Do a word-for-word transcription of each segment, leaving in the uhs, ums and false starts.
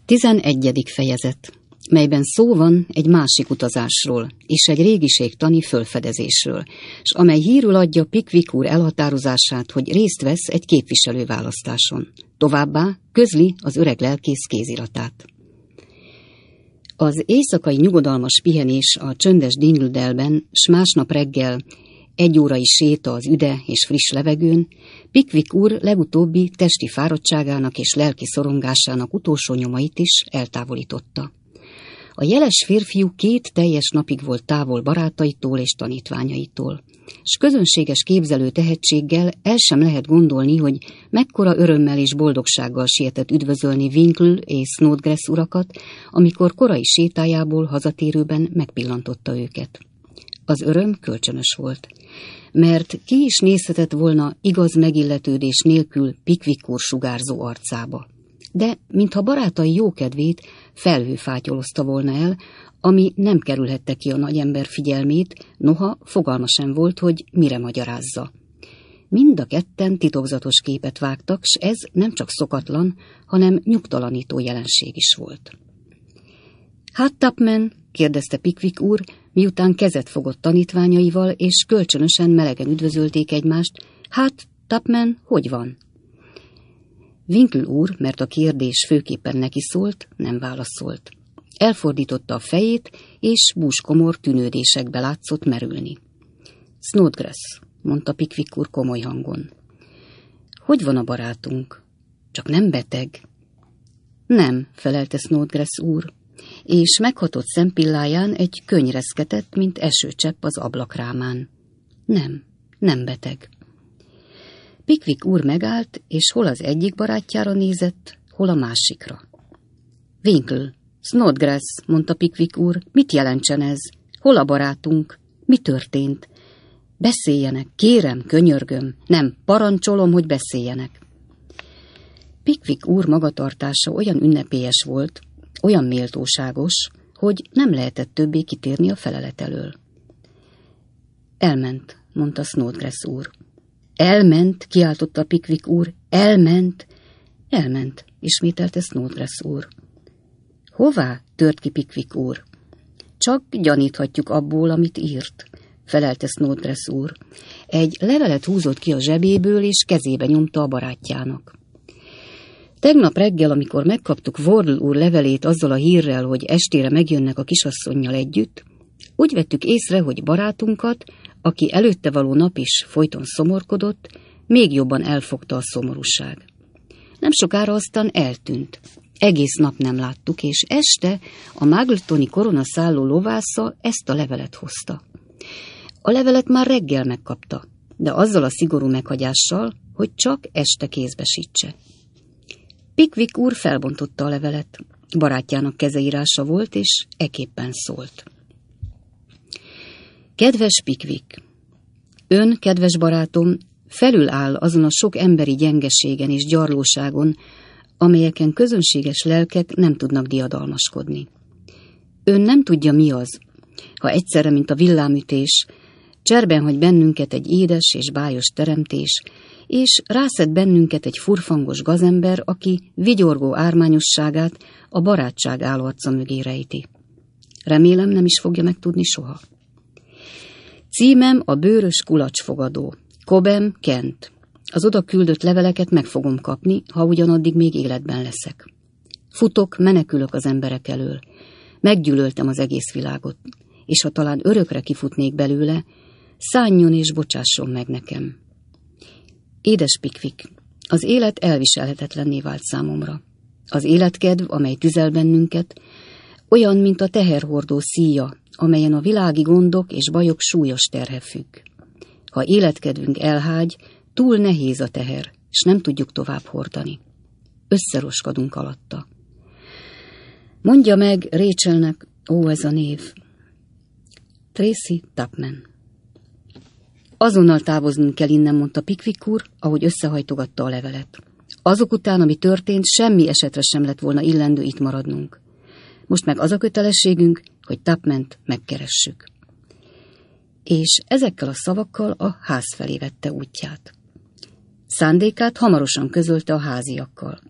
Tizenegyedik fejezet, melyben szó van egy másik utazásról és egy régiségtani fölfedezésről, s amely hírül adja Pickwick úr elhatározását, hogy részt vesz egy képviselőválasztáson. Továbbá közli az öreg lelkész kéziratát. Az éjszakai nyugodalmas pihenés a csöndes Dingledale-ben, s másnap reggel egy órai séta az üde és friss levegőn, Pickwick úr legutóbbi testi fáradtságának és lelki szorongásának utolsó nyomait is eltávolította. A jeles férfiú két teljes napig volt távol barátaitól és tanítványaitól, s közönséges képzelő tehetséggel el sem lehet gondolni, hogy mekkora örömmel és boldogsággal sietett üdvözölni Winkle és Snodgrass urakat, amikor korai sétájából hazatérőben megpillantotta őket. Az öröm kölcsönös volt, mert ki is nézhetett volna igaz megilletődés nélkül Pickwick úr sugárzó arcába. De mintha barátai jókedvét felhő fátyolozta volna el, ami nem kerülhette ki a nagyember figyelmét, noha fogalma sem volt, hogy mire magyarázza. Mind a ketten titokzatos képet vágtak, s ez nem csak szokatlan, hanem nyugtalanító jelenség is volt. Hát, Tupman? kérdezte Pickwick úr, miután kezet fogott tanítványaival, és kölcsönösen melegen üdvözölték egymást. Hát, Tupman, hogy van? Winkle úr, mert a kérdés főképpen neki szólt, nem válaszolt. Elfordította a fejét, és búskomor tűnődésekbe látszott merülni. Snodgrass, mondta Pickwick úr komoly hangon. Hogy van a barátunk? Csak nem beteg? Nem, felelte Snodgrass úr, és meghatott szempilláján egy könyv reszketett, mint esőcsepp az ablakrámán. Nem, nem beteg. Pickwick úr megállt, és hol az egyik barátjára nézett, hol a másikra. Winkle, Snodgrass, mondta Pickwick úr, mit jelentsen ez? Hol a barátunk? Mi történt? Beszéljenek, kérem, könyörgöm, nem, parancsolom, hogy beszéljenek. Pickwick úr magatartása olyan ünnepélyes volt, olyan méltóságos, hogy nem lehetett többé kitérni a felelet elől. Elment, mondta Snodgrass úr. Elment, kiáltotta Pickwick úr. Elment, elment, ismételte Snodgrass úr. Hová? Tört ki Pickwick úr. Csak gyaníthatjuk abból, amit írt, felelte Snodgrass úr. Egy levelet húzott ki a zsebéből, és kezébe nyomta a barátjának. Tegnap reggel, amikor megkaptuk Wardle úr levelét azzal a hírrel, hogy estére megjönnek a kisasszonnyal együtt, úgy vettük észre, hogy barátunkat, aki előtte való nap is folyton szomorkodott, még jobban elfogta a szomorúság. Nem sokára aztán eltűnt. Egész nap nem láttuk, és este a Magletoni koronaszálló lovásza ezt a levelet hozta. A levelet már reggel megkapta, de azzal a szigorú meghagyással, hogy csak este kézbesítse. Pickwick úr felbontotta a levelet. Barátjának kezeírása volt, és eképpen szólt. Kedves Pickwick, ön, kedves barátom, felül áll azon a sok emberi gyengeségen és gyarlóságon, amelyeken közönséges lelkek nem tudnak diadalmaskodni. Ön nem tudja, mi az, ha egyszerre, mint a villámütés, cserben hagy bennünket egy édes és bájos teremtés, és rászed bennünket egy furfangos gazember, aki vigyorgó ármányosságát a barátság álló arca mögé rejti. Remélem, nem is fogja megtudni soha. Címem a bőrös kulacsfogadó. Cobham, Kent. Az oda küldött leveleket meg fogom kapni, ha ugyanaddig még életben leszek. Futok, menekülök az emberek elől. Meggyűlöltem az egész világot, és ha talán örökre kifutnék belőle, szálljon és bocsásson meg nekem. Édes Pickwick, az élet elviselhetetlenné vált számomra. Az életkedv, amely tüzel bennünket, olyan, mint a teherhordó szíja, amelyen a világi gondok és bajok súlyos terhe függ. Ha életkedvünk elhágy, túl nehéz a teher, és nem tudjuk tovább hordani. Összeroskadunk alatta. Mondja meg Rachelnek, ó, ez a név. Tracy Tupman. Azonnal távoznunk kell innen, mondta Pickwick úr, ahogy összehajtogatta a levelet. Azok után, ami történt, semmi esetre sem lett volna illendő itt maradnunk. Most meg az a kötelességünk, hogy Tupmant megkeressük. És ezekkel a szavakkal a ház felé vette útját. Szándékát hamarosan közölte a háziakkal.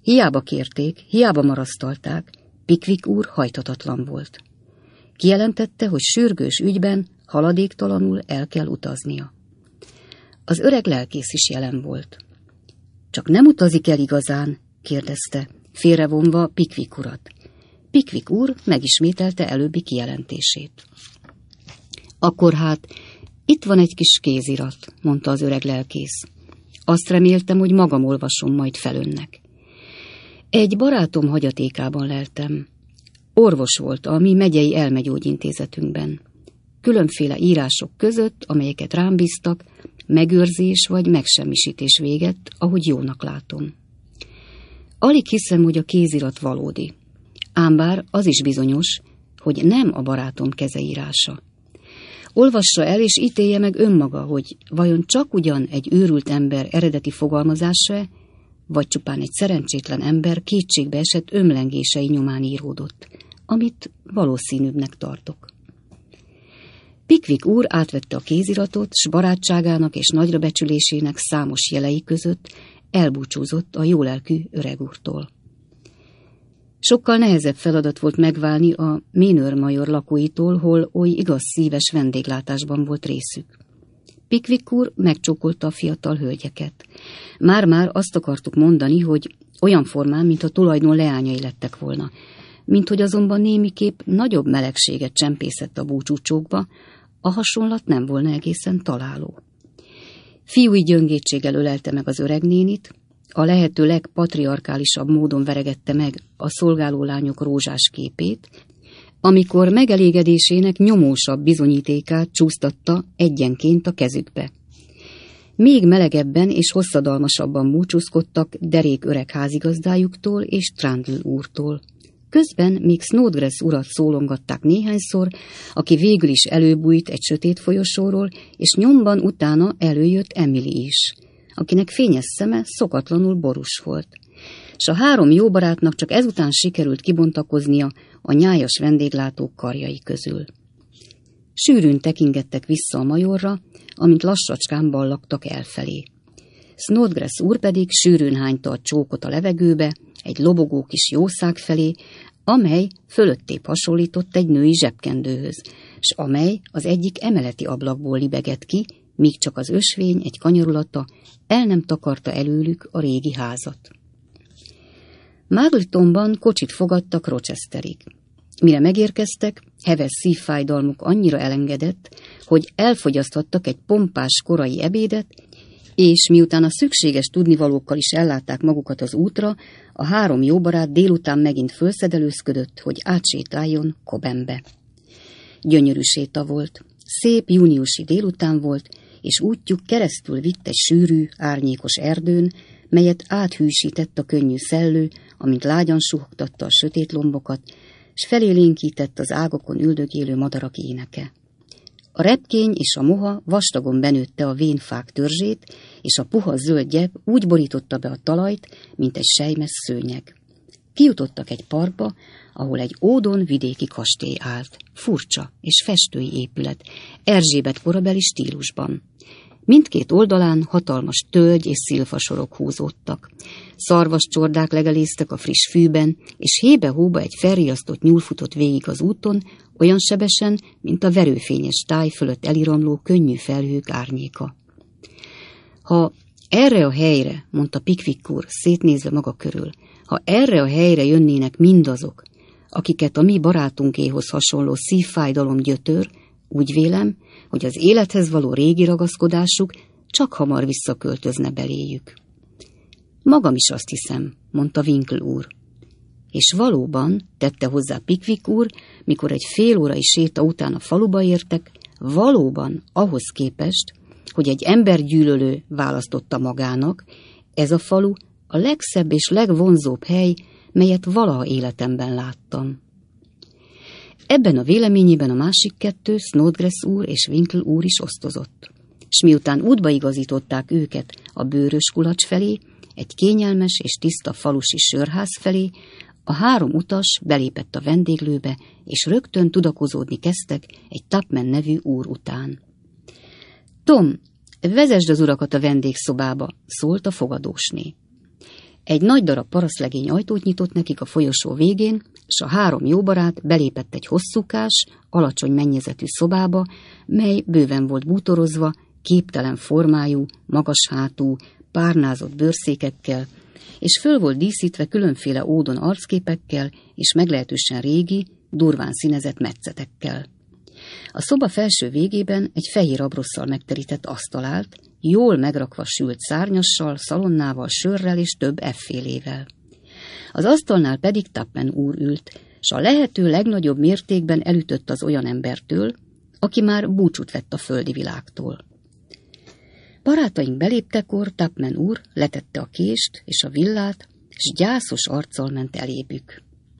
Hiába kérték, hiába marasztalták, Pickwick úr hajthatatlan volt. Kijelentette, hogy sürgős ügyben haladéktalanul el kell utaznia. Az öreg lelkész is jelen volt. Csak nem utazik el igazán? kérdezte, félrevonva Pickwick urat. Pickwick úr megismételte előbbi kijelentését. Akkor hát, itt van egy kis kézirat, mondta az öreg lelkész. Azt reméltem, hogy magam olvasom majd fel önnek. Egy barátom hagyatékában leltem. Orvos volt a mi megyei elmegyógyintézetünkben. Különféle írások között, amelyeket rám bíztak, megőrzés vagy megsemmisítés végett, ahogy jónak látom. Alig hiszem, hogy a kézirat valódi. Ám bár az is bizonyos, hogy nem a barátom kezeírása. Olvassa el és ítélje meg önmaga, hogy vajon csak ugyan egy őrült ember eredeti fogalmazása, vagy csupán egy szerencsétlen ember kétségbe esett ömlengései nyomán íródott, amit valószínűbbnek tartok. Pickwick úr átvette a kéziratot, s barátságának és nagyrabecsülésének számos jelei között elbúcsúzott a jólelkű öreg úrtól. Sokkal nehezebb feladat volt megválni a Manor major lakóitól, hol oly igaz szíves vendéglátásban volt részük. Pickwick úr megcsókolta a fiatal hölgyeket. Már-már azt akartuk mondani, hogy olyan formán, mint a tulajdon leányai lettek volna, mint hogy azonban némiképp nagyobb melegséget csempészett a búcsúcsókba, a hasonlat nem volna egészen találó. Fiúi gyöngétséggel ölelte meg az öreg nénit, a lehető legpatriarkálisabb módon veregette meg a szolgáló lányok rózsás képét, amikor megelégedésének nyomósabb bizonyítékát csúsztatta egyenként a kezükbe. Még melegebben és hosszadalmasabban búcsúzkodtak derék öreg házigazdájuktól és Trundle úrtól. Közben még Snodgrass urat szólongatták néhányszor, aki végül is előbújt egy sötét folyosóról, és nyomban utána előjött Emily is, akinek fényes szeme szokatlanul borús volt. S a három jó barátnak csak ezután sikerült kibontakoznia a nyájas vendéglátók karjai közül. Sűrűn tekingettek vissza a majorra, amint lassacskán ballagtak elfelé. Snodgrass úr pedig sűrűn hányta a csókot a levegőbe, egy lobogó kis jószág felé, amely fölöttébb hasonlított egy női zsebkendőhöz, s amely az egyik emeleti ablakból libegett ki, míg csak az ösvény egy kanyarulata el nem takarta előlük a régi házat. Magletonban kocsit fogadtak Rochesterig. Mire megérkeztek, heves szívfájdalmuk annyira elengedett, hogy elfogyaszthattak egy pompás korai ebédet, és miután a szükséges tudnivalókkal is ellátták magukat az útra, a három jó barát délután megint fölszedelőzködött, hogy átsétáljon Cobhambe. Gyönyörű séta volt, szép júniusi délután volt, és útjuk keresztül vitt egy sűrű, árnyékos erdőn, melyet áthűsített a könnyű szellő, amint lágyan suhogtatta a sötét lombokat, s felélénkített az ágokon üldögélő madarak éneke. A repkény és a moha vastagon benőtte a vénfák törzsét, és a puha zöld gyep úgy borította be a talajt, mint egy selymes szőnyeg. Kijutottak egy parkba, ahol egy ódon vidéki kastély állt, furcsa és festői épület, Erzsébet korabeli stílusban. Mindkét oldalán hatalmas tölgy és szilfasorok húzódtak. Szarvascsordák legeléztek a friss fűben, és hébe-hóba egy felriasztott nyúl futott végig az úton, olyan sebesen, mint a verőfényes táj fölött eliramló könnyű felhők árnyéka. Ha erre a helyre, mondta Pickwick úr, szétnézve maga körül, ha erre a helyre jönnének mindazok, akiket a mi barátunkéhoz hasonló szívfájdalom gyötör, úgy vélem, hogy az élethez való régi ragaszkodásuk csak hamar visszaköltözne beléjük. Magam is azt hiszem, mondta Winkle úr. És valóban, tette hozzá Pickwick úr, mikor egy fél órai séta után a faluba értek, valóban ahhoz képest, hogy egy embergyűlölő választotta magának, ez a falu a legszebb és legvonzóbb hely, melyet valaha életemben láttam. Ebben a véleményében a másik kettő, Snodgrass úr és Winkle úr is osztozott. S miután útba igazították őket a bőrös kulacs felé, egy kényelmes és tiszta falusi sörház felé, a három utas belépett a vendéglőbe, és rögtön tudakozódni kezdtek egy Tupman nevű úr után. Tom, vezesd az urakat a vendégszobába, szólt a fogadósné. Egy nagy darab parasztlegény ajtót nyitott nekik a folyosó végén, s a három jó barát belépett egy hosszúkás, alacsony mennyezetű szobába, mely bőven volt bútorozva, képtelen formájú, magas hátú, párnázott bőrszékekkel, és föl volt díszítve különféle ódon arcképekkel és meglehetősen régi, durván színezett metszetekkel. A szoba felső végében egy fehér abrosszal megterített asztal állt, jól megrakva sült szárnyassal, szalonnával, sörrel és több effélével. Az asztalnál pedig Tupman úr ült, s a lehető legnagyobb mértékben elütött az olyan embertől, aki már búcsút vett a földi világtól. Barátaink beléptekor Tupman úr letette a kést és a villát, s gyászos arccal ment elébük.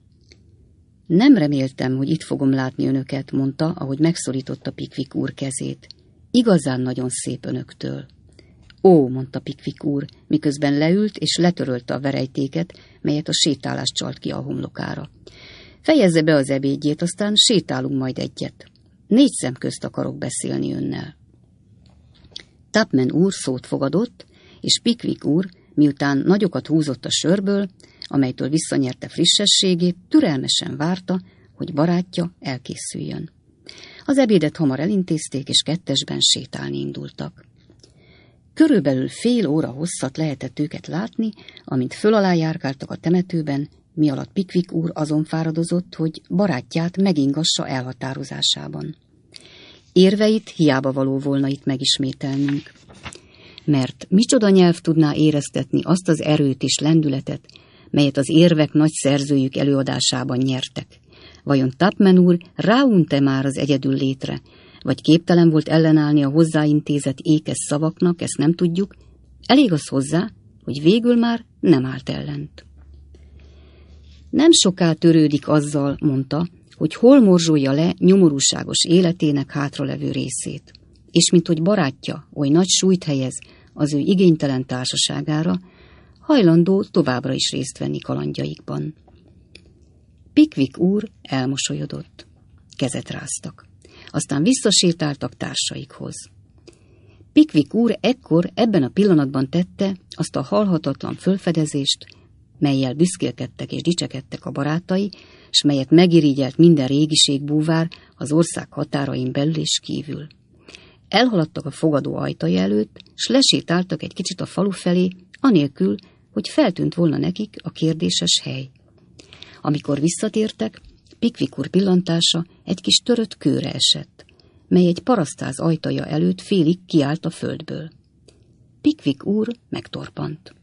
Nem reméltem, hogy itt fogom látni önöket, mondta, ahogy megszorította Pickwick úr kezét. Igazán nagyon szép önöktől. Ó, mondta Pickwick úr, miközben leült és letörölte a verejtéket, melyet a sétálás csalt ki a homlokára. Fejezze be az ebédjét, aztán sétálunk majd egyet. Négy szem közt akarok beszélni önnel. Tupman úr szót fogadott, és Pickwick úr, miután nagyokat húzott a sörből, amelytől visszanyerte frissességét, türelmesen várta, hogy barátja elkészüljön. Az ebédet hamar elintézték, és kettesben sétálni indultak. Körülbelül fél óra hosszat lehetett őket látni, amint föl alá járkáltak a temetőben, mi alatt Pickwick úr azon fáradozott, hogy barátját megingassa elhatározásában. Érveit hiába való volna itt megismételnünk. Mert micsoda nyelv tudná éreztetni azt az erőt és lendületet, melyet az érvek nagy szerzőjük előadásában nyertek. Vajon Tupman úr ráunte már az egyedül létre, vagy képtelen volt ellenállni a hozzáintézett ékes szavaknak, ezt nem tudjuk, elég az hozzá, hogy végül már nem állt ellent. Nem soká törődik azzal, mondta, hogy hol morzsolja le nyomorúságos életének hátralevő részét, és minthogy barátja oly nagy súlyt helyez az ő igénytelen társaságára, hajlandó továbbra is részt venni kalandjaikban. Pickwick úr elmosolyodott. Kezet ráztak. Aztán visszasétáltak társaikhoz. Pickwick úr ekkor ebben a pillanatban tette azt a halhatatlan fölfedezést, mellyel büszkélkedtek és dicsekedtek a barátai, s melyet megirigyelt minden régiségbúvár az ország határain belül és kívül. Elhaladtak a fogadó ajtaja előtt, s lesétáltak egy kicsit a falu felé, anélkül, hogy feltűnt volna nekik a kérdéses hely. Amikor visszatértek, Pickwick úr pillantása egy kis törött kőre esett, mely egy parasztház ajtaja előtt félig kiállt a földből. Pickwick úr megtorpant.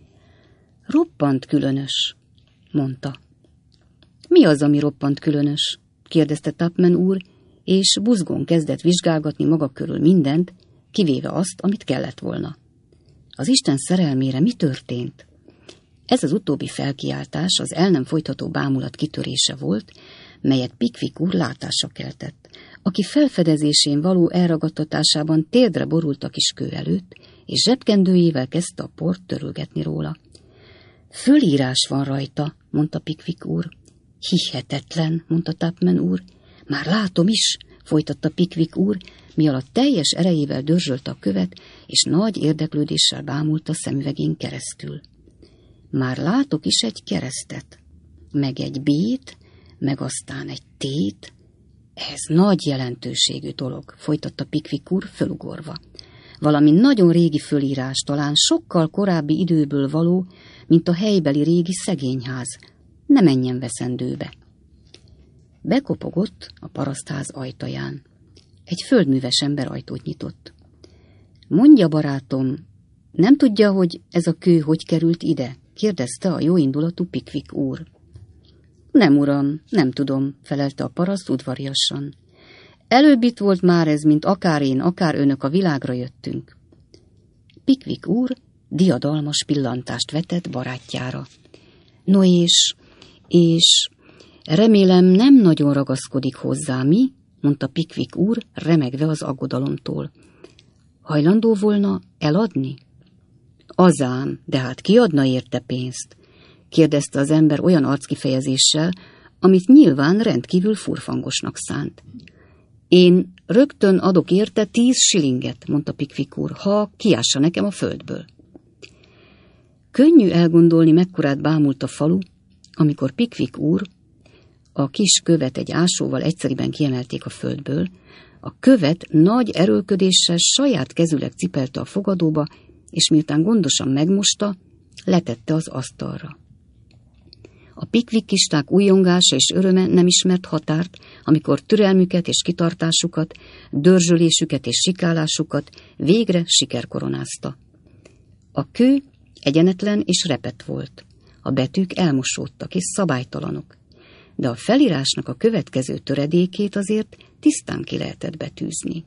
Roppant különös, mondta. Mi az, ami roppant különös? Kérdezte Tupman úr, és buzgón kezdett vizsgálgatni maga körül mindent, kivéve azt, amit kellett volna. Az Isten szerelmére mi történt? Ez az utóbbi felkiáltás az el nem folytató bámulat kitörése volt, melyet Pickwick úr látásra keltett, aki felfedezésén való elragadtatásában térdre borult a kis kő előtt, és zsebkendőjével kezdte a port törölgetni róla. Fölírás van rajta, mondta Pickwick úr. Hihetetlen, mondta Tupman úr. Már látom is, folytatta Pickwick úr, mi alatt teljes erejével dörzsölte a követ, és nagy érdeklődéssel bámult a szemüvegén keresztül. Már látok is egy keresztet, meg egy bét, meg aztán egy tét. Ez nagy jelentőségű dolog, folytatta Pickwick úr fölugorva. Valami nagyon régi fölírás, talán sokkal korábbi időből való, mint a helybeli régi szegényház. Ne menjen veszendőbe. Bekopogott a parasztház ajtaján. Egy földműves ember ajtót nyitott. Mondja, barátom, nem tudja, hogy ez a kő hogy került ide? Kérdezte a jóindulatú Pickwick úr. Nem, uram, nem tudom, felelte a paraszt udvariasan. Előbb itt volt már ez, mint akár én, akár önök a világra jöttünk. Pickwick úr diadalmas pillantást vetett barátjára. No és, és remélem nem nagyon ragaszkodik hozzá, mi? Mondta Pickwick úr, remegve az aggodalomtól. Hajlandó volna eladni? Azám, de hát ki adna érte pénzt? Kérdezte az ember olyan arckifejezéssel, amit nyilván rendkívül furfangosnak szánt. Én rögtön adok érte tíz shillinget, mondta Pickwick úr, ha kiássa nekem a földből. Könnyű elgondolni, mekkorát bámult a falu, amikor Pickwick úr a kis követ egy ásóval egyszeriben kiemelték a földből, a követ nagy erőlködéssel saját kezüleg cipelte a fogadóba, és miután gondosan megmosta, letette az asztalra. A pickwickisták újongása és öröme nem ismert határt, amikor türelmüket és kitartásukat, dörzsölésüket és sikálásukat végre siker koronázta. A kő egyenetlen és repett volt, a betűk elmosódtak és szabálytalanok, de a felírásnak a következő töredékét azért tisztán ki lehetett betűzni.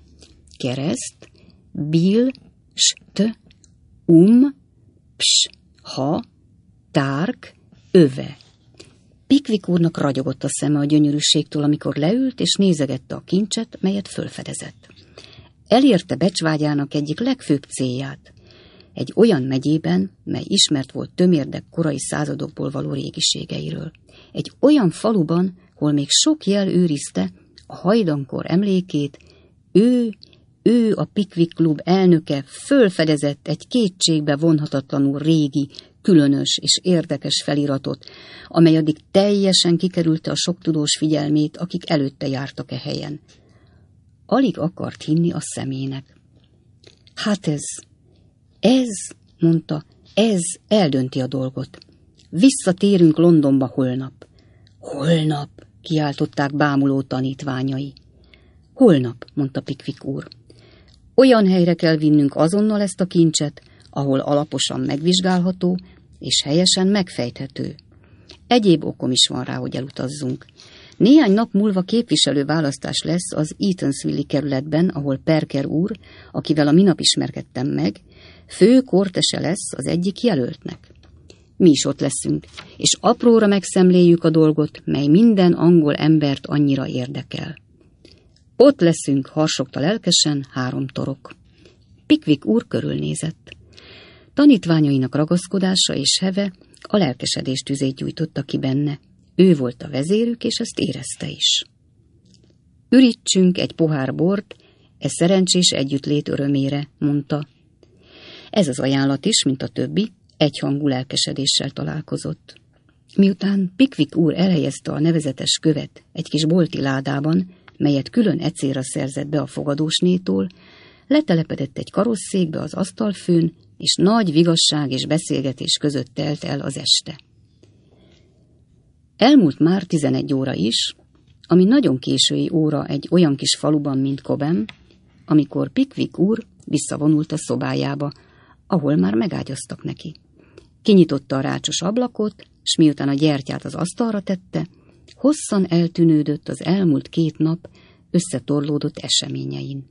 Kereszt, bil, st, um, ps, ha, tárk, öve. Pickwick úrnak ragyogott a szeme a gyönyörűségtől, amikor leült és nézegette a kincset, melyet fölfedezett. Elérte becsvágyának egyik legfőbb célját. Egy olyan megyében, mely ismert volt tömérdek korai századokból való régiségeiről. Egy olyan faluban, hol még sok jel őrizte a hajdankor emlékét, ő, ő a Pickwick Klub elnöke fölfedezett egy kétségbe vonhatatlanul régi, különös és érdekes feliratot, amely addig teljesen kikerülte a sok tudós figyelmét, akik előtte jártak e helyen. Alig akart hinni a szemének. Hát ez, ez, mondta, ez eldönti a dolgot. Visszatérünk Londonba holnap. Holnap, kiáltották bámuló tanítványai. Holnap, mondta Pickwick úr. Olyan helyre kell vinnünk azonnal ezt a kincset, ahol alaposan megvizsgálható és helyesen megfejthető. Egyéb okom is van rá, hogy elutazzunk. Néhány nap múlva képviselőválasztás lesz az Eatanswill-i kerületben, ahol Perker úr, akivel a minap ismerkedtem meg, fő kortese lesz az egyik jelöltnek. Mi is ott leszünk, és apróra megszemléljük a dolgot, mely minden angol embert annyira érdekel. Ott leszünk, harsogta lelkesen három torok. Pickwick úr körülnézett. Tanítványainak ragaszkodása és heve a lelkesedés tüzét gyújtotta ki benne. Ő volt a vezérük, és ezt érezte is. Ürítsünk egy pohár bort, e szerencsés együttlét örömére, mondta. Ez az ajánlat is, mint a többi, egyhangú lelkesedéssel találkozott. Miután Pickwick úr elhelyezte a nevezetes követ egy kis bolti ládában, melyet külön e célra szerzett be a fogadósnétól, letelepedett egy karosszékbe az asztalfőn, és nagy vigasság és beszélgetés között telt el az este. Elmúlt már tizenegy óra is, ami nagyon késői óra egy olyan kis faluban, mint Cobham, amikor Pickwick úr visszavonult a szobájába, ahol már megágyaztak neki. Kinyitotta a rácsos ablakot, s miután a gyertyát az asztalra tette, hosszan eltűnődött az elmúlt két nap összetorlódott eseményein.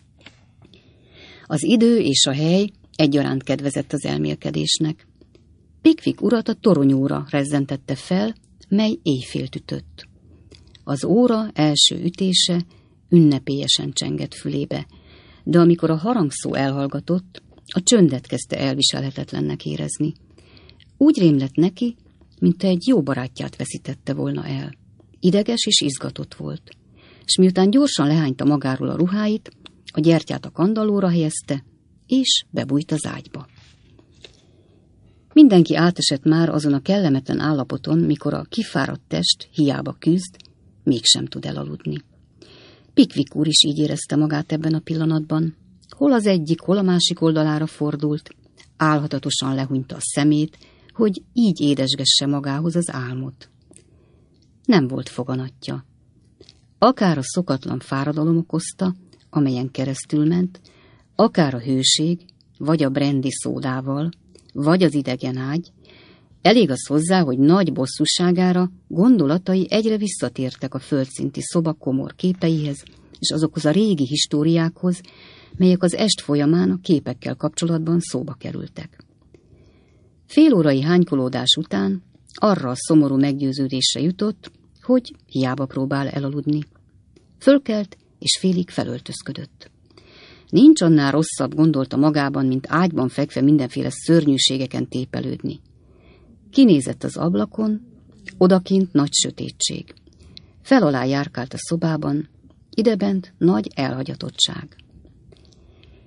Az idő és a hely egyaránt kedvezett az elmélkedésnek. Pickwick urat a toronyóra rezzentette fel, mely éjfélt ütött. Az óra első ütése ünnepélyesen csengett fülébe, de amikor a harangszó elhallgatott, a csöndet kezdte elviselhetetlennek érezni. Úgy rémlett neki, mint egy jó barátját veszítette volna el. Ideges és izgatott volt, és miután gyorsan lehányta magáról a ruháit, a gyertyát a kandallóra helyezte, és bebújt az ágyba. Mindenki átesett már azon a kellemetlen állapoton, mikor a kifáradt test hiába küzd, mégsem tud elaludni. Pickwick úr is így érezte magát ebben a pillanatban. Hol az egyik, hol a másik oldalára fordult, álhatatosan lehúnyta a szemét, hogy így édesgesse magához az álmot. Nem volt foganatja. Akár a szokatlan fáradalom okozta, amelyen keresztül ment, akár a hőség, vagy a brandy szódával, vagy az idegen ágy, elég az hozzá, hogy nagy bosszúságára gondolatai egyre visszatértek a földszinti szoba komor képeihez, és azokhoz a régi históriákhoz, melyek az est folyamán a képekkel kapcsolatban szóba kerültek. Félórai hánykolódás után arra a szomorú meggyőződésre jutott, hogy hiába próbál elaludni. Fölkelt, és félig felöltözködött. Nincs annál rosszabb, gondolta magában, mint ágyban fekve mindenféle szörnyűségeken tépelődni. Kinézett az ablakon, odakint nagy sötétség. Fel alá járkált a szobában, idebent nagy elhagyatottság.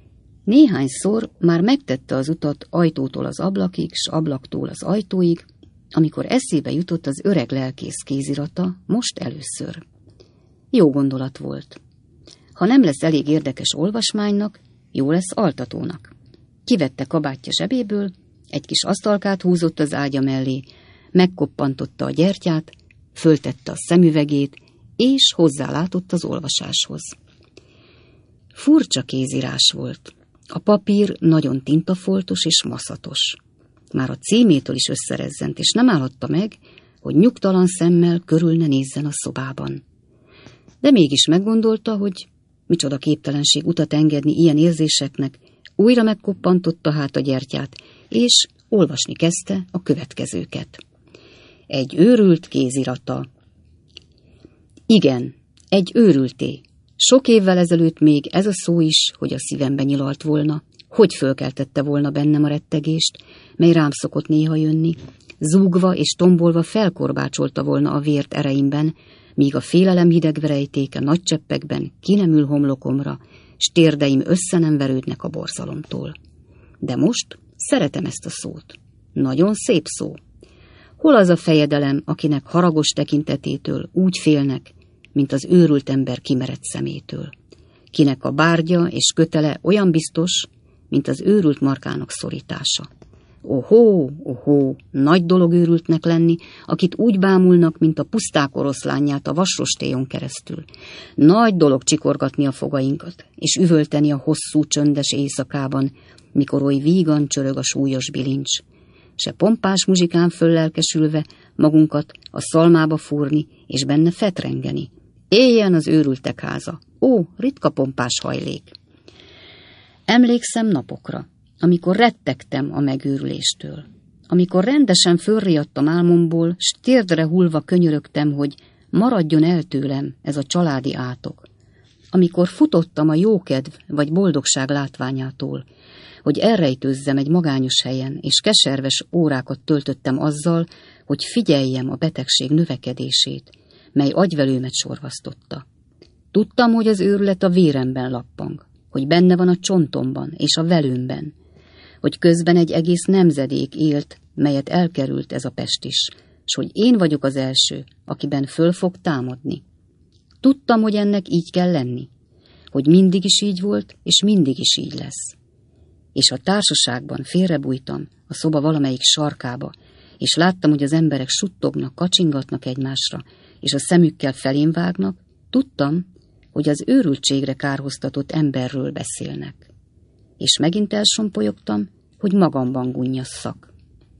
Néhányszor már megtette az utat ajtótól az ablakig, s ablaktól az ajtóig, amikor eszébe jutott az öreg lelkész kézirata, most először. Jó gondolat volt. Ha nem lesz elég érdekes olvasmánynak, jó lesz altatónak. Kivette kabátja zsebéből, egy kis asztalkát húzott az ágya mellé, megkoppantotta a gyertyát, föltette a szemüvegét, és hozzálátott az olvasáshoz. Furcsa kézírás volt. A papír nagyon tintafoltos és maszatos. Már a címétől is összerezzent, és nem állhatta meg, hogy nyugtalan szemmel körül ne nézzen a szobában. De mégis meggondolta, hogy micsoda képtelenség utat engedni ilyen érzéseknek, újra megkoppantotta hát a gyertyát, és olvasni kezdte a következőket. Egy őrült kézirata. Igen, egy őrülté. Sok évvel ezelőtt még ez a szó is, hogy a szívembe nyilalt volna, hogy fölkeltette volna bennem a rettegést, mely rám szokott néha jönni, zúgva és tombolva felkorbácsolta volna a vért ereimben, míg a félelem hideg verejtéke nagy cseppekben ki nem ül homlokomra, s térdeim össze nem verődnek a borzalomtól. De most szeretem ezt a szót. Nagyon szép szó. Hol az a fejedelem, akinek haragos tekintetétől úgy félnek, mint az őrült ember kimerett szemétől, kinek a bárgya és kötele olyan biztos, mint az őrült markának szorítása. Ohó, ohó, nagy dolog őrültnek lenni, akit úgy bámulnak, mint a puszták oroszlányát a vasrostéjon keresztül. Nagy dolog csikorgatni a fogainkat, és üvölteni a hosszú, csöndes éjszakában, mikor oly vígan csörög a súlyos bilincs. Se pompás muzsikán föllelkesülve magunkat a szalmába fúrni, és benne fetrengeni. Éljen az őrültek háza! Ó, ritka pompás hajlék! Emlékszem napokra, amikor rettegtem a megőrüléstől. Amikor rendesen fölriadtam álmomból, s térdre hullva könyörögtem, hogy maradjon el tőlem ez a családi átok. Amikor futottam a jókedv vagy boldogság látványától, hogy elrejtőzzem egy magányos helyen, és keserves órákat töltöttem azzal, hogy figyeljem a betegség növekedését, mely agyvelőmet sorvasztotta. Tudtam, hogy az őrület a véremben lappang, hogy benne van a csontomban és a velőmben, hogy közben egy egész nemzedék élt, melyet elkerült ez a pest is, s hogy én vagyok az első, akiben föl fog támadni. Tudtam, hogy ennek így kell lenni, hogy mindig is így volt, és mindig is így lesz. És a társaságban félrebújtam a szoba valamelyik sarkába, és láttam, hogy az emberek suttognak, kacsingatnak egymásra, és a szemükkel felém vágnak, tudtam, hogy az őrültségre kárhoztatott emberről beszélnek. És megint elsompolyogtam, hogy magamban gunnyasszak.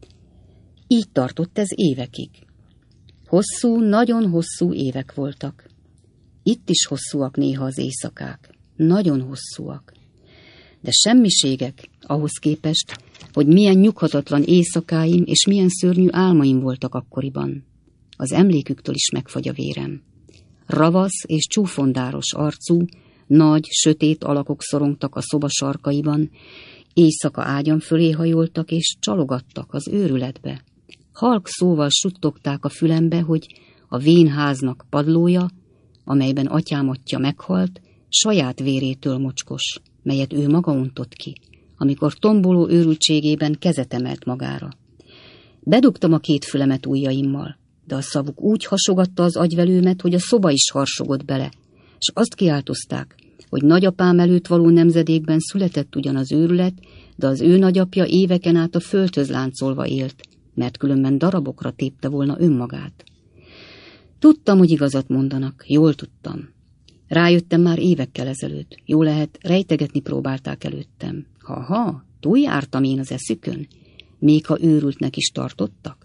Így tartott ez évekig. Hosszú, nagyon hosszú évek voltak. Itt is hosszúak néha az éjszakák, nagyon hosszúak. De semmiségek ahhoz képest, hogy milyen nyughatatlan éjszakáim és milyen szörnyű álmaim voltak akkoriban. Az emléküktől is megfagy a vérem. Ravasz és csúfondáros arcú, nagy, sötét alakok szorongtak a szoba sarkaiban, éjszaka ágyam fölé hajoltak és csalogattak az őrületbe. Halk szóval suttogták a fülembe, hogy a vénháznak padlója, amelyben atyám atyja meghalt, saját vérétől mocskos, melyet ő maga ontott ki, amikor tomboló őrültségében kezet emelt magára. Bedugtam a két fülemet ujjaimmal, de a szavuk úgy hasogatta az agyvelőmet, hogy a szoba is harsogott bele, és azt kiáltozták, hogy nagyapám előtt való nemzedékben született ugyan az őrület, de az ő nagyapja éveken át a földhöz láncolva élt, mert különben darabokra tépte volna önmagát. Tudtam, hogy igazat mondanak, jól tudtam. Rájöttem már évekkel ezelőtt, jó lehet, rejtegetni próbálták előttem. Ha-ha, túljártam én az eszükön, még ha őrültnek is tartottak.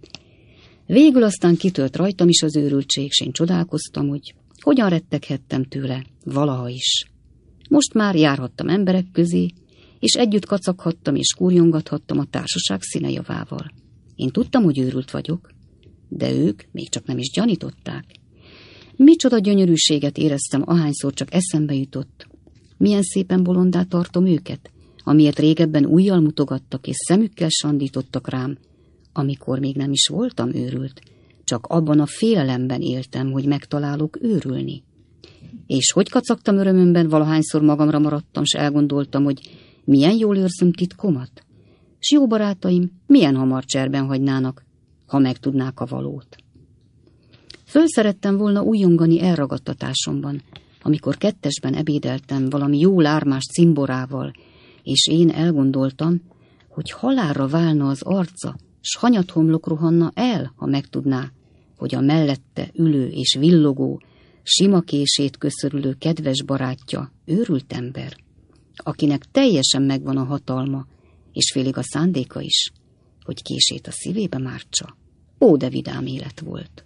Végül aztán kitölt rajtam is az őrültség, s én csodálkoztam, hogy hogyan retteghettem tőle, valaha is. Most már járhattam emberek közé, és együtt kacaghattam és kúrjongathattam a társaság színejavával. Én tudtam, hogy őrült vagyok, de ők még csak nem is gyanították. Micsoda gyönyörűséget éreztem, ahányszor csak eszembe jutott. Milyen szépen bolondá tartom őket, amiért régebben ujjal mutogattak és szemükkel sandítottak rám, amikor még nem is voltam őrült, csak abban a félelemben éltem, hogy megtalálok őrülni. És hogy kacagtam örömömben, valahányszor magamra maradtam, s elgondoltam, hogy milyen jól őrzöm titkomat, s jó barátaim milyen hamar cserben hagynának, ha megtudnák a valót. Fölszerettem volna újongani elragadtatásomban, amikor kettesben ebédeltem valami jó lármás cimborával, és én elgondoltam, hogy halálra válna az arca, s hanyathomlok rohanna el, ha megtudná, hogy a mellette ülő és villogó, sima kését köszörülő kedves barátja őrült ember, akinek teljesen megvan a hatalma, és félig a szándéka is, hogy kését a szívébe mártsa. Ó, de vidám élet volt.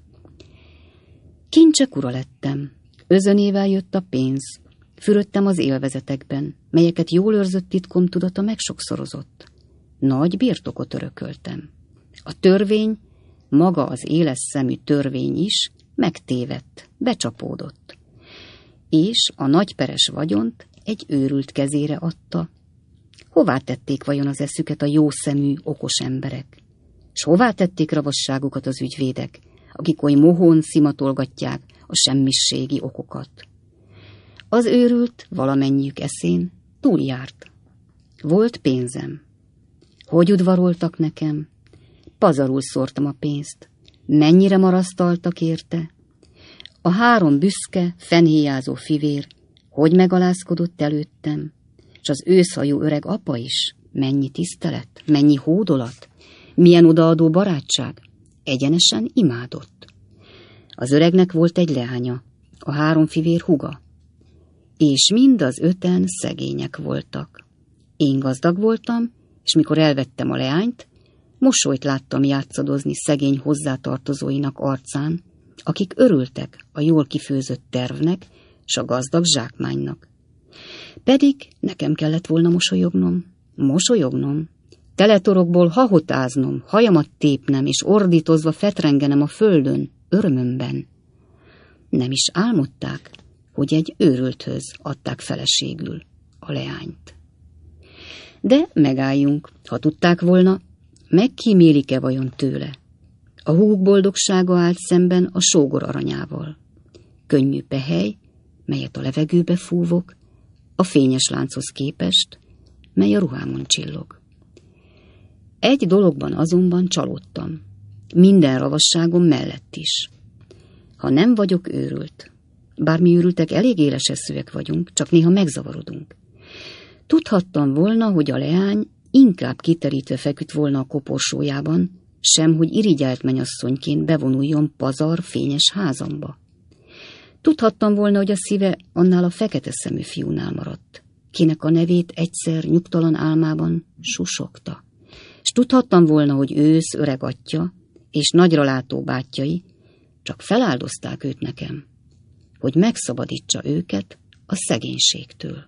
Kincsek ura lettem, özönével jött a pénz, fürödtem az élvezetekben, melyeket jól őrzött titkom tudata megsokszorozott. Nagy birtokot örököltem. A törvény, maga az éles szemű törvény is megtévedt, becsapódott. És a nagyperes vagyont egy őrült kezére adta. Hová tették vajon az eszüket a jó szemű, okos emberek? S hová tették ravasságukat az ügyvédek, akik oly mohón szimatolgatják a semmisségi okokat? Az őrült valamennyiük eszén túljárt. Volt pénzem. Hogy udvaroltak nekem? Pazarul szórtam a pénzt. Mennyire marasztaltak érte? A három büszke, fenhéjázó fivér hogy megalázkodott előttem, s az őszhajú öreg apa is, mennyi tisztelet, mennyi hódolat, milyen odaadó barátság, egyenesen imádott. Az öregnek volt egy leánya, a három fivér húga, és mind az öten szegények voltak. Én gazdag voltam, és mikor elvettem a leányt, mosolyt láttam játszadozni szegény hozzátartozóinak arcán, akik örültek a jól kifőzött tervnek s a gazdag zsákmánynak. Pedig nekem kellett volna mosolyognom, mosolyognom, teletorokból hahotáznom, hajamat tépnem, és ordítozva fetrengenem a földön, örömömben. Nem is álmodták, hogy egy őrülthöz adták feleségül a leányt. De megálljunk, ha tudták volna, megkímélik-e vajon tőle? A húg boldogsága állt szemben a sógor aranyával. Könnyű pehely, melyet a levegőbe fúvok, a fényes lánchoz képest, mely a ruhámon csillog. Egy dologban azonban csalódtam, minden ravasságom mellett is. Ha nem vagyok őrült, bár mi őrültek elég éles eszűek vagyunk, csak néha megzavarodunk. Tudhattam volna, hogy a leány inkább kiterítve feküdt volna a koporsójában, sem hogy irigyelt menyasszonyként bevonuljon pazar fényes házamba. Tudhattam volna, hogy a szíve annál a fekete szemű fiúnál maradt, kinek a nevét egyszer nyugtalan álmában susogta. S tudhattam volna, hogy ősz öreg atya és nagyralátó bátyjai csak feláldozták őt nekem, hogy megszabadítsa őket a szegénységtől.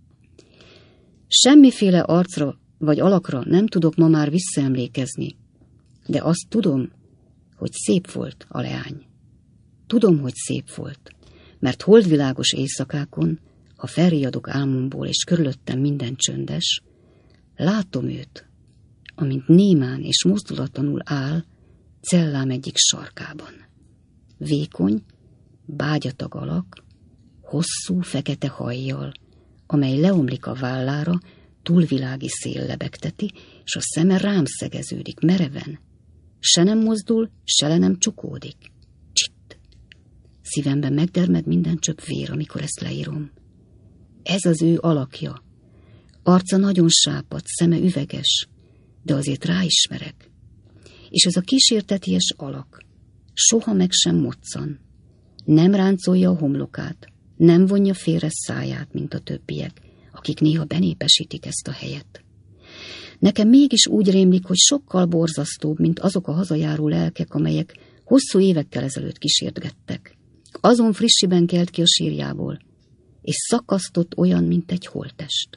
Semmiféle arcra vagy alakra nem tudok ma már visszaemlékezni, de azt tudom, hogy szép volt a leány. Tudom, hogy szép volt, mert holdvilágos éjszakákon, ha felriadok álmomból, és körülöttem minden csöndes, látom őt, amint némán és mozdulatlanul áll cellám egyik sarkában. Vékony, bágyatag alak, hosszú, fekete hajjal, amely leomlik a vállára, túlvilági szél lebegteti, és a szeme rám szegeződik mereven. Se nem mozdul, se le nem csukódik. Csitt! Szívemben megdermed minden csöpp vér, amikor ezt leírom. Ez az ő alakja. Arca nagyon sápadt, szeme üveges, de azért ráismerek. És ez a kísérteties alak soha meg sem moccan. Nem ráncolja a homlokát, nem vonja félre száját, mint a többiek, akik néha benépesítik ezt a helyet. Nekem mégis úgy rémlik, hogy sokkal borzasztóbb, mint azok a hazajáró lelkek, amelyek hosszú évekkel ezelőtt kísértgettek. Azon frissiben kelt ki a sírjából, és szakasztott olyan, mint egy holttest.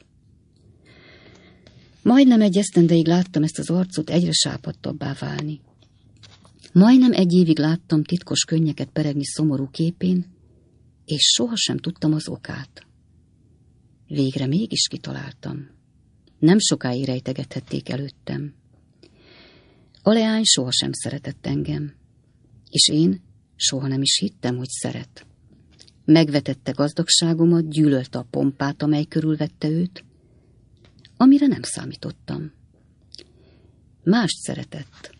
Majdnem egy esztendeig láttam ezt az arcot egyre sápadtabbá válni. Majdnem egy évig láttam titkos könnyeket peregni szomorú képén, és sohasem tudtam az okát. Végre mégis kitaláltam. Nem sokáig rejtegethették előttem. A leány sohasem szeretett engem, és én soha nem is hittem, hogy szeret. Megvetette gazdagságomat, gyűlölte a pompát, amely körülvette őt. amire nem számítottam. Mást szeretett.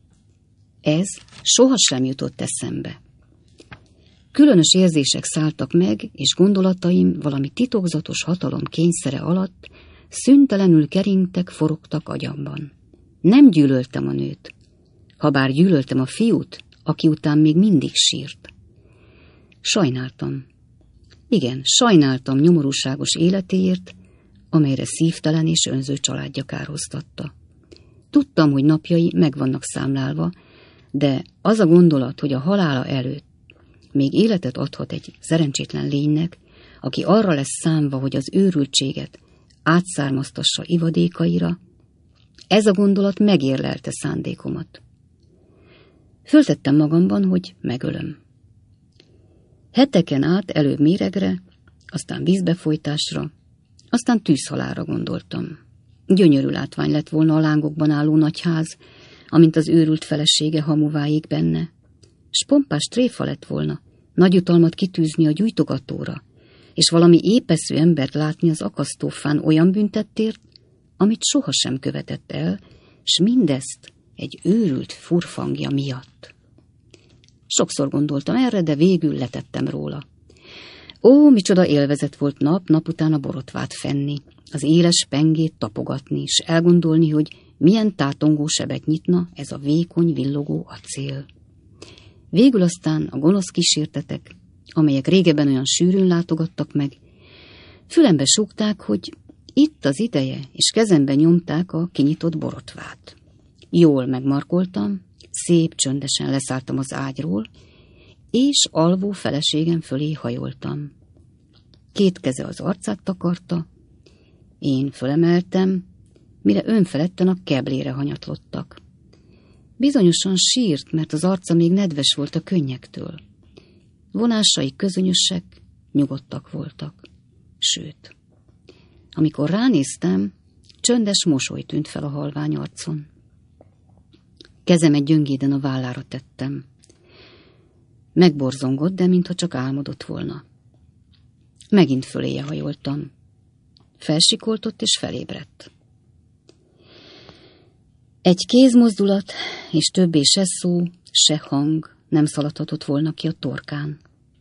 Ez sohasem jutott eszembe. Különös érzések szálltak meg, és gondolataim valami titokzatos hatalom kényszere alatt szüntelenül keringtek, forogtak agyamban. Nem gyűlöltem a nőt, habár gyűlöltem a fiút, aki után még mindig sírt. Sajnáltam. Igen, sajnáltam nyomorúságos életéért, amelyre szívtelen és önző családja kárhoztatta. Tudtam, hogy napjai meg vannak számlálva, de az a gondolat, hogy a halála előtt még életet adhat egy szerencsétlen lénynek, aki arra lesz számva, hogy az őrültséget átszármaztassa ivadékaira, ez a gondolat megérlelte szándékomat. Föltettem magamban, hogy megölöm. Heteken át előbb méregre, aztán vízbefolytásra, aztán tűzhalálra gondoltam. Gyönyörű látvány lett volna a lángokban álló nagyház, amint az őrült felesége hamuváig benne, s pompás tréfa lett volna, nagy jutalmat kitűzni a gyújtogatóra, és valami épeszű embert látni az akasztófán olyan büntettért, amit sohasem követett el, s mindezt egy őrült furfangja miatt. Sokszor gondoltam erre, de végül letettem róla. Ó, micsoda élvezet volt nap, nap után a borotvát fenni, az éles pengét tapogatni, s elgondolni, hogy milyen tátongó sebet nyitna ez a vékony, villogó acél. Végül aztán a gonosz kísértetek, amelyek régebben olyan sűrűn látogattak meg, fülembe súgták, hogy itt az ideje, és kezembe nyomták a kinyitott borotvát. Jól megmarkoltam, szép csöndesen leszálltam az ágyról, és alvó feleségem fölé hajoltam. Két keze az arcát takarta, én fölemeltem, mire önfeledten a keblére hanyatlottak. Bizonyosan sírt, mert az arca még nedves volt a könnyektől. Vonásai közönyösek, nyugodtak voltak. Sőt, amikor ránéztem, csöndes mosoly tűnt fel a halvány arcon. Kezemet gyöngéden a vállára tettem. Megborzongott, de mintha csak álmodott volna. Megint föléje hajoltam. Felsikoltott és felébredt. Egy kézmozdulat, és többé se szó, se hang nem szaladhatott volna ki a torkán.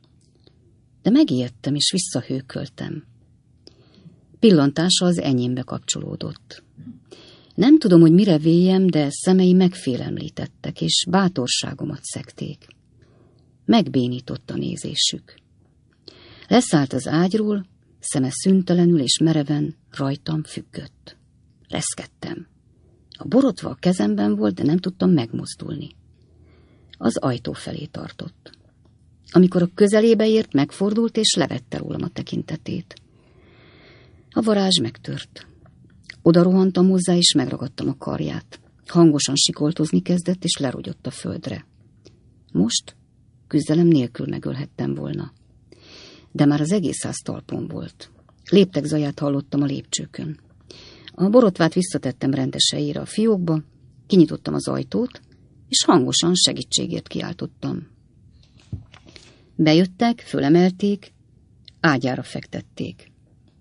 De megijedtem, és visszahőköltem. Pillantása az enyémbe kapcsolódott. Nem tudom, hogy mire véljem, de szemei megfélemlítettek, és bátorságomat szekték. Megbénított a nézésük. Leszállt az ágyról, szeme szüntelenül és mereven rajtam függött. Reszkedtem. A borotva a kezemben volt, de nem tudtam megmozdulni. Az ajtó felé tartott. Amikor a közelébe ért, megfordult és levette rólam a tekintetét. A varázs megtört. Oda rohantam hozzá, és megragadtam a karját. Hangosan sikoltozni kezdett, és lerogyott a földre. Most küzdelem nélkül megölhettem volna. De már az egész ház talpon volt. Léptek zaját hallottam a lépcsőkön. A borotvát visszatettem rendes helyére a fiókba, kinyitottam az ajtót, és hangosan segítségért kiáltottam. Bejöttek, fölemelték, ágyára fektették.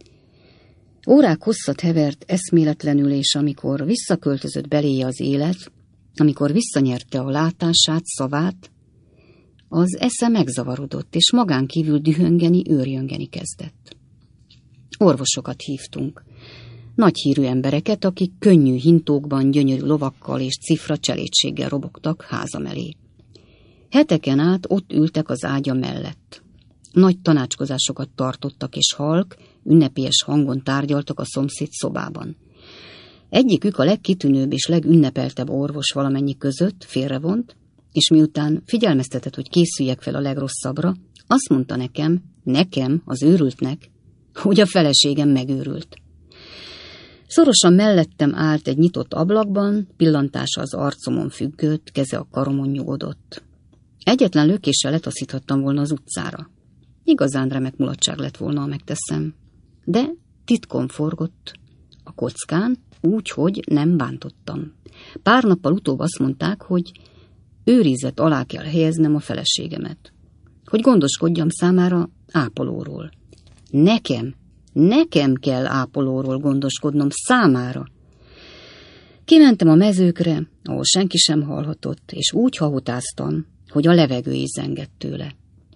Órák hosszat hevert eszméletlenül, és amikor visszaköltözött beléje az élet, amikor visszanyerte a látását, szavát, az esze megzavarodott, és magán kívül dühöngeni, őrjöngeni kezdett. Orvosokat hívtunk. Nagyhírű embereket, akik könnyű hintókban, gyönyörű lovakkal és cifra cselédséggel robogtak házam elé. Heteken át ott ültek az ágya mellett. Nagy tanácskozásokat tartottak, és halk, ünnepélyes hangon tárgyaltak a szomszéd szobában. Egyikük, a legkitűnőbb és legünnepeltebb orvos valamennyi között félrevont, és miután figyelmeztetett, hogy készüljek fel a legrosszabbra, azt mondta nekem, nekem, az őrültnek, hogy a feleségem megőrült. Szorosan mellettem állt egy nyitott ablakban, pillantása az arcomon függött, keze a karomon nyugodott. Egyetlen lökéssel letaszíthattam volna az utcára. Igazán remek mulatság lett volna, ha megteszem. De titkon forgott a kockán, úgy, hogy nem bántottam. Pár nappal utóbb azt mondták, hogy őrizet alá kell helyeznem a feleségemet. Hogy gondoskodjam számára ápolóról. Nekem, Nekem kell ápolóról gondoskodnom számára. Kimentem a mezőkre, ahol senki sem hallhatott, és úgy hahotáztam, hogy a levegő is zengett tőle.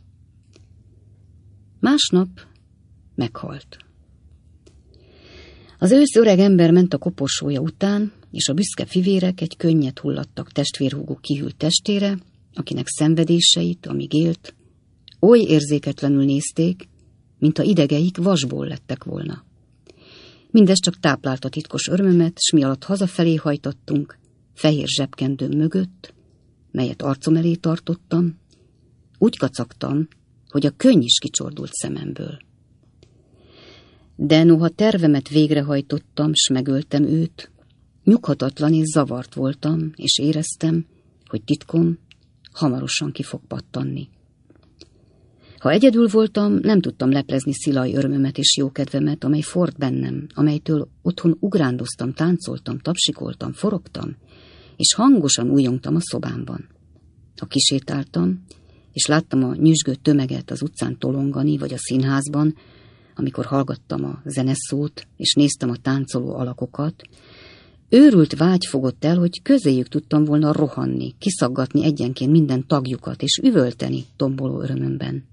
Másnap meghalt. Az ősz öreg ember ment a koporsója után, és a büszke fivérek egy könnyet hullattak testvérhúguk kihűlt testére, akinek szenvedéseit, amíg élt, oly érzéketlenül nézték, mint a idegeik vasból lettek volna. Mindez csak táplálta titkos örömömet, s mi alatt hazafelé hajtottunk, fehér zsebkendőm mögött, melyet arcom elé tartottam, úgy kacagtam, hogy a könny is kicsordult szememből. De noha tervemet végrehajtottam, s megöltem őt, nyughatatlan és zavart voltam, és éreztem, hogy titkom hamarosan ki fog pattanni. Ha egyedül voltam, nem tudtam leplezni szilaj örömömet és jókedvemet, amely forrt bennem, amelytől otthon ugrándoztam, táncoltam, tapsikoltam, forogtam, és hangosan újjongtam a szobámban. Ha kisétáltam, és láttam a nyüzsgő tömeget az utcán tolongani, vagy a színházban, amikor hallgattam a zeneszót, és néztem a táncoló alakokat, őrült vágy fogott el, hogy közéjük tudtam volna rohanni, kiszaggatni egyenként minden tagjukat, és üvölteni tomboló örömömben.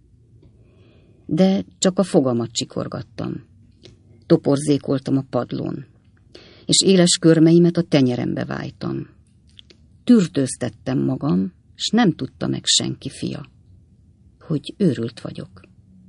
De csak a fogamat csikorgattam. Toporzékoltam a padlón, és éles körmeimet a tenyerembe vájtam. Tűrtőztettem magam, s nem tudta meg senki fia, hogy őrült vagyok.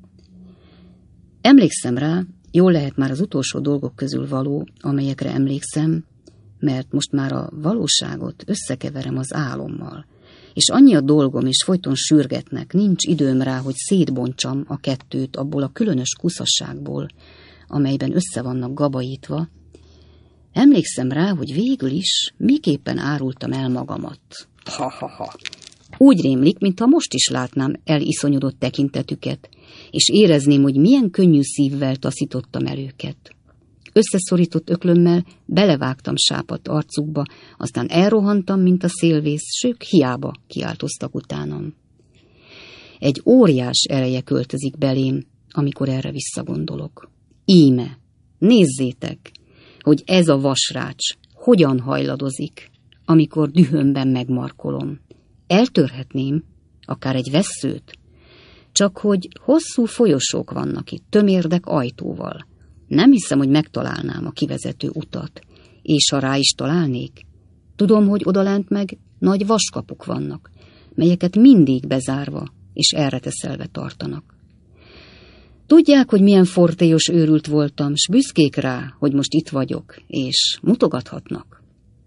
Emlékszem rá, jól lehet már az utolsó dolgok közül való, amelyekre emlékszem, mert most már a valóságot összekeverem az álommal, és annyi a dolgom, és folyton sürgetnek, nincs időm rá, hogy szétbontsam a kettőt abból a különös kuszasságból, amelyben össze vannak gabaítva. Emlékszem rá, hogy végül is miképpen árultam el magamat. Ha-ha-ha! Úgy rémlik, mintha most is látnám eliszonyodott tekintetüket, és érezném, hogy milyen könnyű szívvel taszítottam el őket. Összeszorított öklömmel belevágtam sápadt arcukba, aztán elrohantam, mint a szélvész, s ők hiába kiáltoztak utánam. Egy óriás ereje költözik belém, amikor erre visszagondolok. Íme, nézzétek, hogy ez a vasrács hogyan hajladozik, amikor dühömben megmarkolom. Eltörhetném, akár egy vesszőt, csak hogy hosszú folyosók vannak itt, tömérdek ajtóval. Nem hiszem, hogy megtalálnám a kivezető utat, és ha rá is találnék, tudom, hogy odalent meg nagy vaskapuk vannak, melyeket mindig bezárva és elreteszelve tartanak. Tudják, hogy milyen fortélyos őrült voltam, s büszkék rá, hogy most itt vagyok, és mutogathatnak.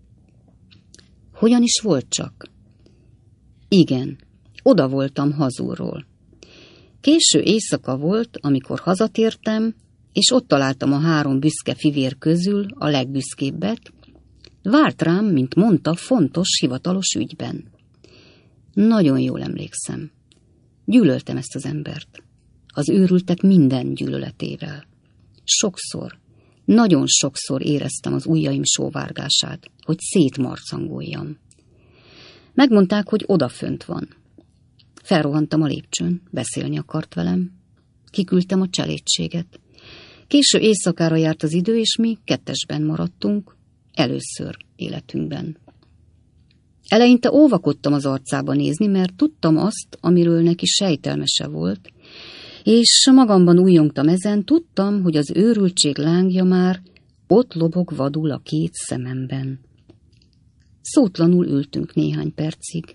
Hogyan is volt csak? Igen, oda voltam hazulról. Késő éjszaka volt, amikor hazatértem, és ott találtam a három büszke fivér közül a legbüszkébbet. Várt rám, mint mondta, fontos, hivatalos ügyben. Nagyon jól emlékszem. Gyűlöltem ezt az embert. Az őrültek minden gyűlöletével. Sokszor, nagyon sokszor éreztem az ujjaim sóvárgását, hogy szétmarcangoljam. Megmondták, hogy odafönt van. Felrohantam a lépcsőn, beszélni akart velem. Kiküldtem a cselédséget. Késő éjszakára járt az idő, és mi kettesben maradtunk, először életünkben. Eleinte óvakodtam az arcába nézni, mert tudtam azt, amiről neki sejtelmese volt, és magamban újjongtam ezen, tudtam, hogy az őrültség lángja már ott lobog vadul a két szememben. Szótlanul ültünk néhány percig.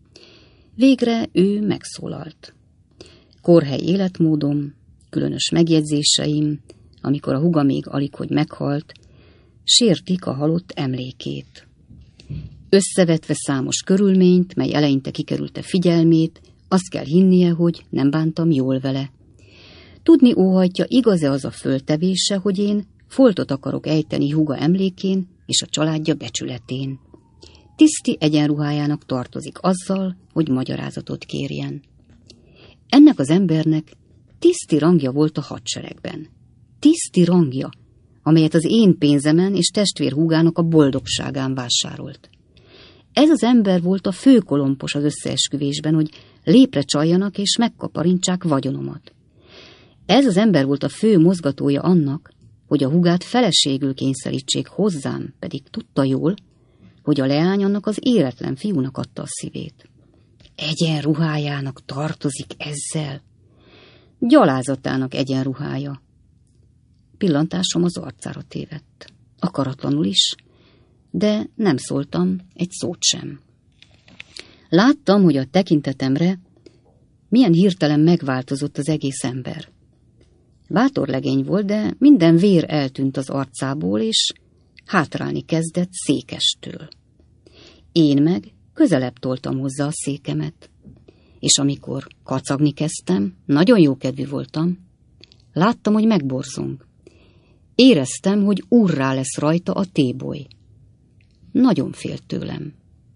Végre ő megszólalt. Korhely életmódom, különös megjegyzéseim, amikor a húga még alighogy meghalt, sértik a halott emlékét. Összevetve számos körülményt, mely eleinte kikerülte figyelmét, azt kell hinnie, hogy nem bántam jól vele. Tudni óhajtja, igaz-e az a föltevése, hogy én foltot akarok ejteni húga emlékén és a családja becsületén. Tiszti egyenruhájának tartozik azzal, hogy magyarázatot kérjen. Ennek az embernek tiszti rangja volt a hadseregben. Tiszti rangja, amelyet az én pénzemen és testvérhúgának a boldogságán vásárolt. Ez az ember volt a főkolompos az összeesküvésben, hogy lépre csaljanak és megkaparintsák vagyonomat. Ez az ember volt a fő mozgatója annak, hogy a hugát feleségül kényszerítsék hozzám, pedig tudta jól, hogy a leány annak az éretlen fiúnak adta a szívét. Egyenruhájának tartozik ezzel. Gyalázatának egyenruhája. Pillantásom az arcára tévedt. Akaratlanul is, de nem szóltam egy szót sem. Láttam, hogy a tekintetemre milyen hirtelen megváltozott az egész ember. Bátor legény volt, de minden vér eltűnt az arcából, és hátrálni kezdett székestől. Én meg közelebb toltam hozzá a székemet, és amikor kacagni kezdtem, nagyon jókedvű voltam, láttam, hogy megborzong. Éreztem, hogy úrrá lesz rajta a téboly. Nagyon félt tőlem.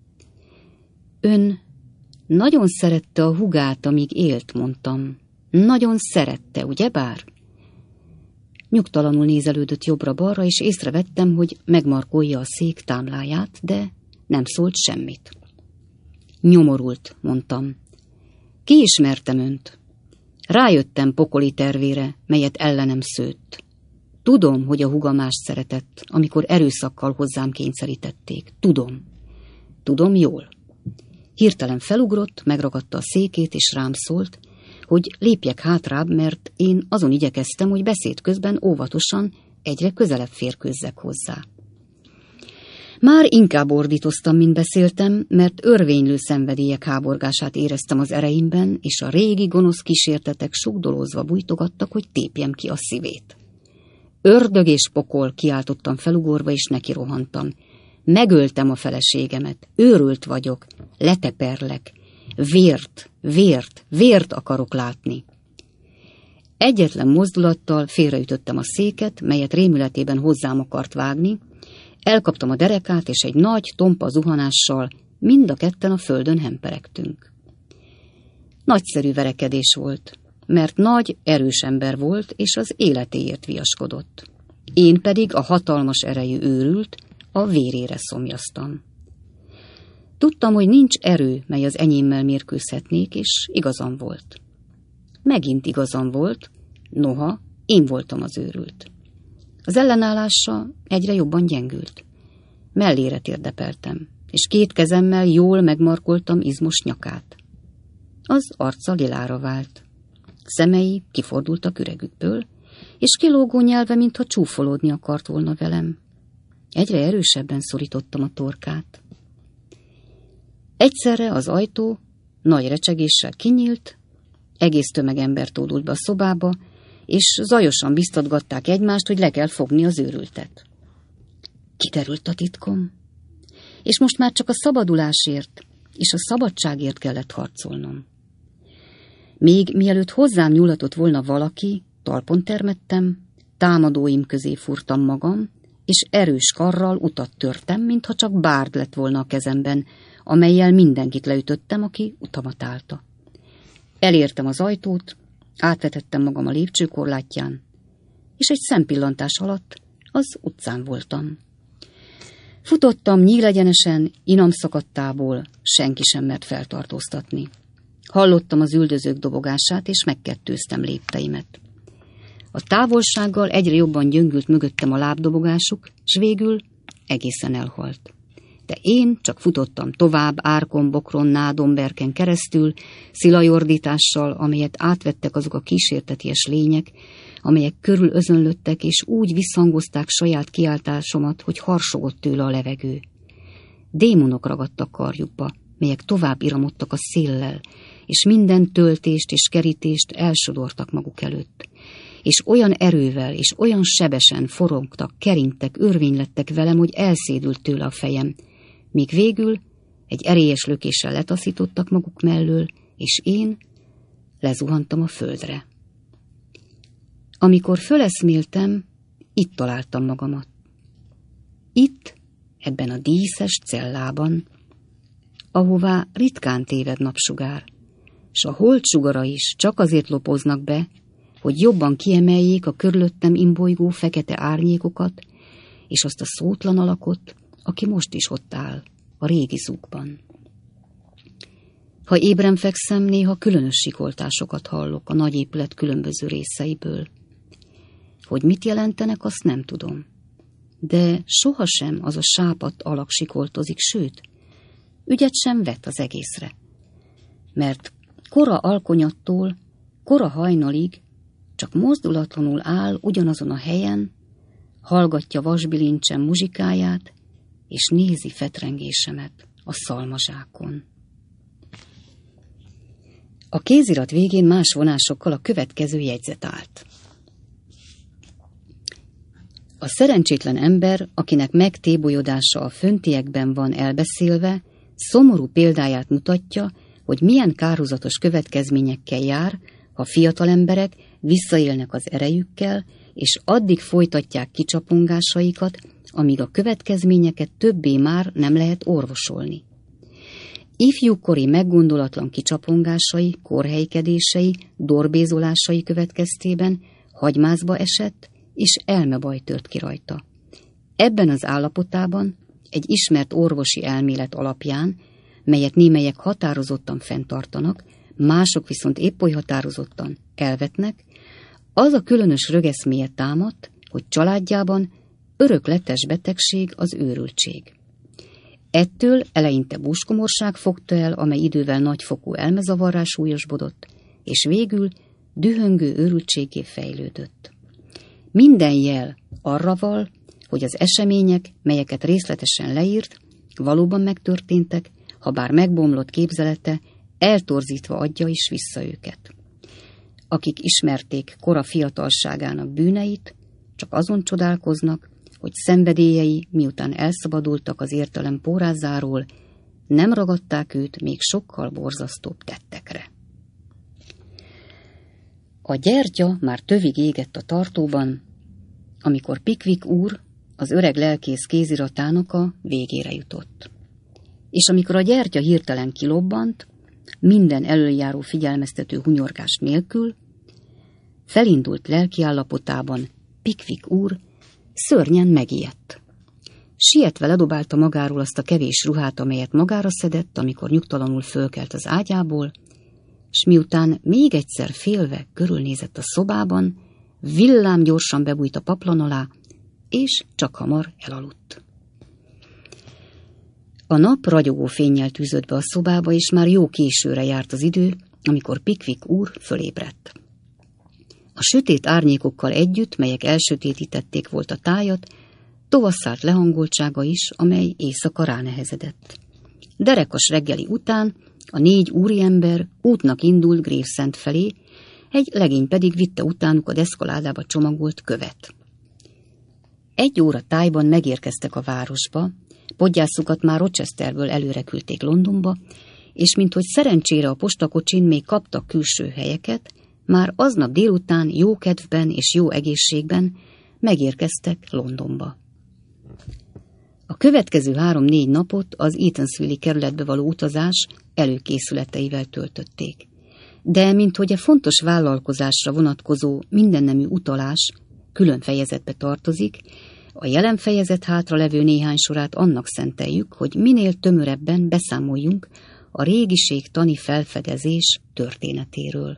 Ön nagyon szerette a hugát, amíg élt, mondtam. Nagyon szerette, ugyebár? Nyugtalanul nézelődött jobbra-balra, és észrevettem, hogy megmarkolja a szék támláját, de nem szólt semmit. Nyomorult, mondtam. Kiismertem önt. Rájöttem pokoli tervére, melyet ellenem szőtt. Tudom, hogy a húga mást szeretett, amikor erőszakkal hozzám kényszerítették. Tudom. Tudom jól. Hirtelen felugrott, megragadta a székét, és rám szólt, hogy lépjek hátrább, mert én azon igyekeztem, hogy beszéd közben óvatosan egyre közelebb férkőzzek hozzá. Már inkább ordítoztam, mint beszéltem, mert örvénylő szenvedélyek háborgását éreztem az ereimben, és a régi gonosz kísértetek sugdolózva bújtogattak, hogy tépjem ki a szívét. Ördög és pokol, kiáltottam felugorva, és neki rohantam. Megöltem a feleségemet, őrült vagyok, leteperlek, vért, vért, vért akarok látni. Egyetlen mozdulattal félreütöttem a széket, melyet rémületében hozzám akart vágni, elkaptam a derekát, és egy nagy, tompa zuhanással mind a ketten a földön hemperegtünk. Nagyszerű verekedés volt, mert nagy, erős ember volt, és az életéért viaskodott. Én pedig a hatalmas erejű őrült, a vérére szomjaztam. Tudtam, hogy nincs erő, mely az enyémmel mérkőzhetnék, és igazam volt. Megint igazam volt, noha én voltam az őrült. Az ellenállása egyre jobban gyengült. Mellére térdepeltem, és két kezemmel jól megmarkoltam izmos nyakát. Az arca lilára vált. Szemei kifordultak üregükből, és kilógó nyelve, mintha csúfolódni akart volna velem. Egyre erősebben szorítottam a torkát. Egyszerre az ajtó nagy recsegéssel kinyílt, egész tömeg ember tódult be a szobába, és zajosan biztatgatták egymást, hogy le kell fogni az őrültet. Kiderült a titkom, és most már csak a szabadulásért és a szabadságért kellett harcolnom. Még mielőtt hozzám nyúlatott volna valaki, talpon termettem, támadóim közé furtam magam, és erős karral utat törtem, mintha csak bárd lett volna a kezemben, amellyel mindenkit leütöttem, aki utamat állta. Elértem az ajtót, átvetettem magam a lépcsőkorlátján, és egy szempillantás alatt az utcán voltam. Futottam nyílegyenesen, inam szakadtából, senki sem mert feltartóztatni. Hallottam az üldözők dobogását, és megkettőztem lépteimet. A távolsággal egyre jobban gyöngült mögöttem a lábdobogásuk, s végül egészen elhalt. De én csak futottam tovább árkon, bokron, nádon, berken keresztül, szilajordítással, amelyet átvettek azok a kísérteties lények, amelyek körül özönlöttek, és úgy visszhangozták saját kiáltásomat, hogy harsogott tőle a levegő. Démonok ragadtak karjukba, melyek tovább iramodtak a széllel, és minden töltést és kerítést elsodortak maguk előtt. És olyan erővel és olyan sebesen forogtak, keringtek, örvénylettek velem, hogy elszédült tőle a fejem, míg végül egy erélyes lökéssel letaszítottak maguk mellől, és én lezuhantam a földre. Amikor föleszméltem, itt találtam magamat. Itt, ebben a díszes cellában, ahová ritkán téved napsugár, s a holdsugara is csak azért lopoznak be, hogy jobban kiemeljék a körülöttem imbolygó fekete árnyékokat, és azt a szótlan alakot, aki most is ott áll, a régi zugban. Ha ébren fekszem, néha különös sikoltásokat hallok a nagy épület különböző részeiből. Hogy mit jelentenek, azt nem tudom. De sohasem az a sápadt alak sikoltozik, sőt, ügyet sem vett az egészre. Mert kora alkonyattól, kora hajnalig csak mozdulatlanul áll ugyanazon a helyen, hallgatja vasbilincsen muzsikáját, és nézi fetrengésemet a szalmazsákon. A kézirat végén más vonásokkal a következő jegyzet állt. A szerencsétlen ember, akinek megtébolyodása a föntiekben van elbeszélve, szomorú példáját mutatja, hogy milyen kározatos következményekkel jár, ha fiatal emberek visszaélnek az erejükkel, és addig folytatják kicsapongásaikat, amíg a következményeket többé már nem lehet orvosolni. Ifjúkori meggondolatlan kicsapongásai, korhelykedései, dorbézolásai következtében hagymázba esett, és elmebaj tört ki rajta. Ebben az állapotában egy ismert orvosi elmélet alapján, melyet némelyek határozottan fenntartanak, mások viszont épp oly határozottan elvetnek, az a különös rögeszméje támadt, hogy családjában örökletes betegség az őrültség. Ettől eleinte búskomorság fogta el, amely idővel nagyfokú elmezavarrás súlyosbodott, és végül dühöngő őrültséggé fejlődött. Minden jel arra val, hogy az események, melyeket részletesen leírt, valóban megtörténtek, ha bár megbomlott képzelete eltorzítva adja is vissza őket. Akik ismerték kora fiatalságának bűneit, csak azon csodálkoznak, hogy szenvedélyei, miután elszabadultak az értelem pórázáról, nem ragadták őt még sokkal borzasztóbb tettekre. A gyertya már tövig égett a tartóban, amikor Pickwick úr az öreg lelkész kéziratának a végére jutott. És amikor a gyertya hirtelen kilobbant, minden előjáró figyelmeztető hunyorgás nélkül, felindult lelkiállapotában Pickwick úr szörnyen megijedt. Sietve ledobálta magáról azt a kevés ruhát, amelyet magára szedett, amikor nyugtalanul fölkelt az ágyából, s miután még egyszer félve körülnézett a szobában, villám gyorsan bebújt a paplan alá, és csak hamar elaludt. A nap ragyogó fénnyel tűzött be a szobába, és már jó későre járt az idő, amikor Pickwick úr fölébredt. A sötét árnyékokkal együtt, melyek elsötétítették volt a tájat, tovasszállt lehangoltsága is, amely éjszaka ránehezedett. Derekas reggeli után a négy úriember útnak indult Gravesend felé, egy legény pedig vitte utánuk a deszkaládába csomagolt követ. Egy óra tájban megérkeztek a városba, podgyászukat már Rochesterből előre küldték Londonba, és minthogy szerencsére a postakocsin még kaptak külső helyeket, már aznap délután jó kedvben és jó egészségben megérkeztek Londonba. A következő három-négy napot az Eatanswill-i kerületbe való utazás előkészületeivel töltötték. De minthogy a fontos vállalkozásra vonatkozó mindennemű utalás külön fejezetbe tartozik, a jelen fejezet hátra levő néhány sorát annak szenteljük, hogy minél tömörebben beszámoljunk a régiségtani felfedezés történetéről.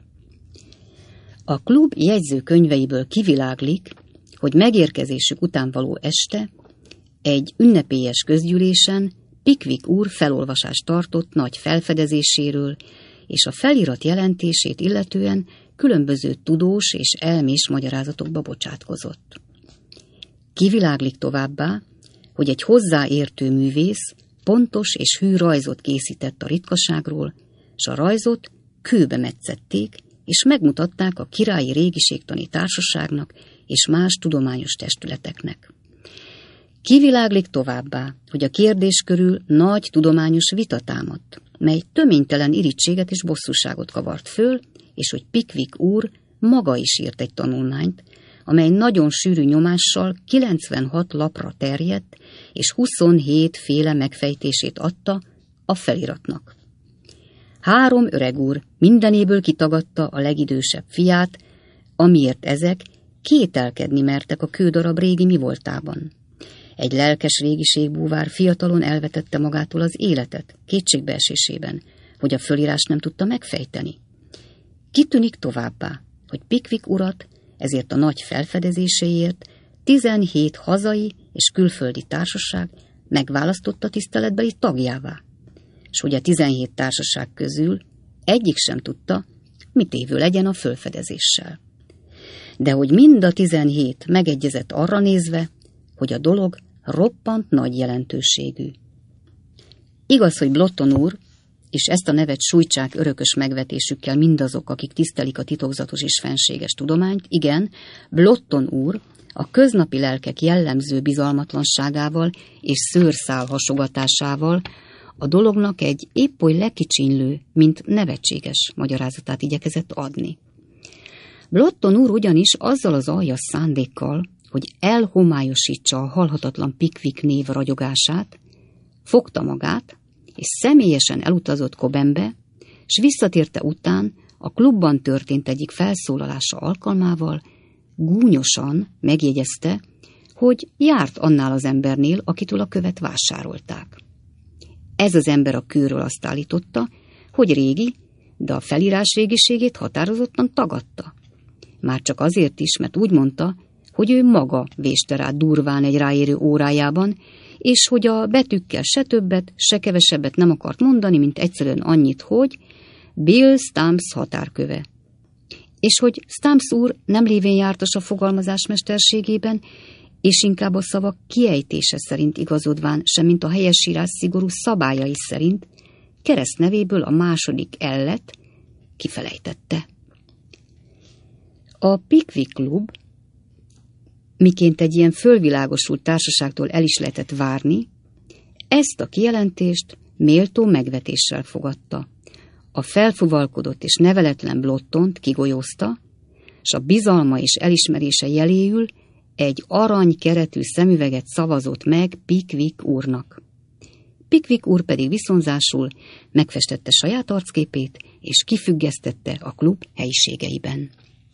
A klub jegyzőkönyveiből kiviláglik, hogy megérkezésük után való este egy ünnepélyes közgyűlésen Pickwick úr felolvasást tartott nagy felfedezéséről, és a felirat jelentését illetően különböző tudós és elmés magyarázatokba bocsátkozott. Kiviláglik továbbá, hogy egy hozzáértő művész pontos és hű rajzot készített a ritkaságról, s a rajzot kőbe metszették, és megmutatták a Királyi Régiségtani Társaságnak és más tudományos testületeknek. Kiviláglik továbbá, hogy a kérdés körül nagy tudományos vita támadt, mely töménytelen irítséget és bosszúságot kavart föl, és hogy Pickwick úr maga is írt egy tanulmányt, amely nagyon sűrű nyomással kilencvenhat lapra terjedt, és huszonhét féle megfejtését adta a feliratnak. Három öreg úr mindenéből kitagadta a legidősebb fiát, amiért ezek kételkedni mertek a kődarab régi mivoltában. Egy lelkes régiségbúvár fiatalon elvetette magától az életet kétségbeesésében, hogy a fölírás nem tudta megfejteni. Kitűnik továbbá, hogy Pickwick urat ezért a nagy felfedezéséért tizenhét hazai és külföldi társaság megválasztotta tiszteletbeli tagjává, és hogy a tizenhét társaság közül egyik sem tudta, mit évő legyen a fölfedezéssel. De hogy mind a tizenhét megegyezett arra nézve, hogy a dolog roppant nagy jelentőségű. Igaz, hogy Blotton úr, és ezt a nevet sújtsák örökös megvetésükkel mindazok, akik tisztelik a titokzatos és fenséges tudományt, igen, Blotton úr a köznapi lelkek jellemző bizalmatlanságával és szőrszál hasogatásával a dolognak egy épp oly lekicsinlő, mint nevetséges magyarázatát igyekezett adni. Blotton úr ugyanis azzal az aljas szándékkal, hogy elhomályosítsa a halhatatlan Pickwick név ragyogását, fogta magát, és személyesen elutazott Cobhambe, s visszatérte után a klubban történt egyik felszólalása alkalmával gúnyosan megjegyezte, hogy járt annál az embernél, akitől a követ vásárolták. Ez az ember a kőről azt állította, hogy régi, de a felírás régiségét határozottan tagadta. Már csak azért is, mert úgy mondta, hogy ő maga véste rá durván egy ráérő órájában, és hogy a betűkkel se többet, se kevesebbet nem akart mondani, mint egyszerűen annyit, hogy Bill Stumps határköve. És hogy Stumps úr nem lévén jártas a fogalmazás mesterségében, és inkább a szavak kiejtése szerint igazodván, semmint a helyesírás szigorú szabályai szerint, keresztnevéből a második ellet kifelejtette. A Pickwick Klub, miként egy ilyen fölvilágosult társaságtól el is lehetett várni, ezt a kijelentést méltó megvetéssel fogadta. A felfuvalkodott és neveletlen Blottont kigolyózta, s a bizalma és elismerése jeléül egy arany keretű szemüveget szavazott meg Pickwick úrnak. Pickwick úr pedig viszonzásul megfestette saját arcképét, és kifüggesztette a klub helyiségeiben.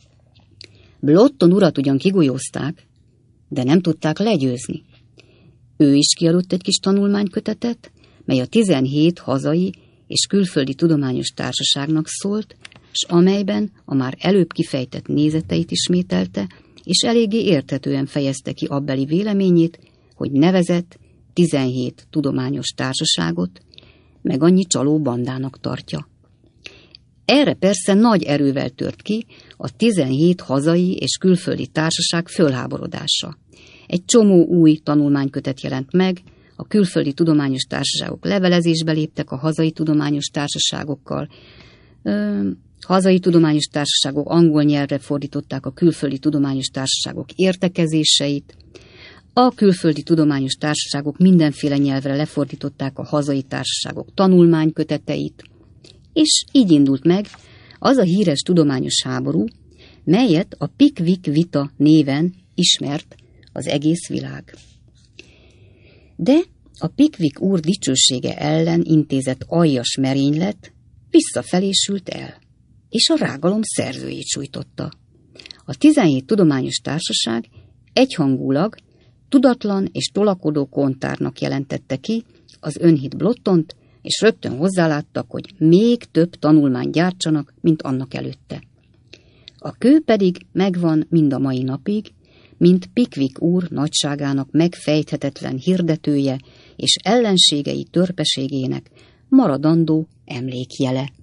Blotton urat ugyan kigolyózták, de nem tudták legyőzni. Ő is kiadott egy kis tanulmánykötetet, mely a tizenhét hazai és külföldi tudományos társaságnak szólt, s amelyben a már előbb kifejtett nézeteit ismételte, és eléggé érthetően fejezte ki abbeli véleményét, hogy nevezett tizenhét tudományos társaságot, meg annyi csaló bandának tartja. Erre persze nagy erővel tört ki a tizenhét hazai és külföldi társaság fölháborodása. Egy csomó új tanulmánykötet jelent meg, a külföldi tudományos társaságok levelezésbe léptek a hazai tudományos társaságokkal, ö, hazai tudományos társaságok angol nyelvre fordították a külföldi tudományos társaságok értekezéseit, a külföldi tudományos társaságok mindenféle nyelvre lefordították a hazai társaságok tanulmányköteteit, és így indult meg az a híres tudományos háború, melyet a Pickwick vita néven ismert az egész világ. De a Pickwick úr dicsősége ellen intézett aljas merénylet visszafelé sült el, és a rágalom szerzőjét sújtotta. A tizenhét tudományos társaság egyhangulag tudatlan és tolakodó kontárnak jelentette ki az önhit Blottont, és rögtön hozzáláttak, hogy még több tanulmányt gyártsanak, mint annak előtte. A kő pedig megvan mind a mai napig, mint Pickwick úr nagyságának megfejthetetlen hirdetője és ellenségei törpeségének maradandó emlékjele.